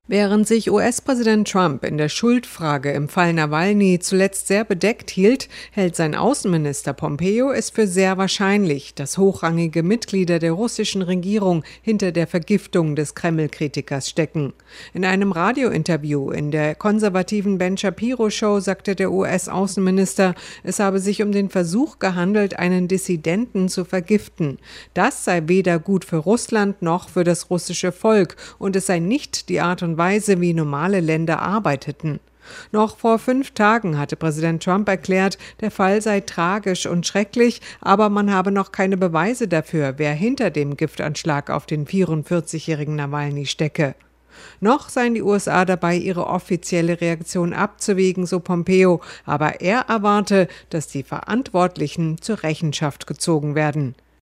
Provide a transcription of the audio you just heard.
Während sich US-Präsident Trump in der Schuldfrage im Fall Nawalny zuletzt sehr bedeckt hielt, hält sein Außenminister Pompeo es für sehr wahrscheinlich, dass hochrangige Mitglieder der russischen Regierung hinter der Vergiftung des Kreml-Kritikers stecken. In einem Radiointerview in der konservativen Ben Shapiro-Show sagte der US-Außenminister, es habe sich um den Versuch gehandelt, einen Dissidenten zu vergiften. Das sei weder gut für Russland noch für das russische Volk und es sei nicht die Art und Weise, wie normale Länder arbeiteten. Noch vor 5 Tagen hatte Präsident Trump erklärt, der Fall sei tragisch und schrecklich, aber man habe noch keine Beweise dafür, wer hinter dem Giftanschlag auf den 44-jährigen Nawalny stecke. Noch seien die USA dabei, ihre offizielle Reaktion abzuwägen, so Pompeo, aber er erwarte, dass die Verantwortlichen zur Rechenschaft gezogen werden.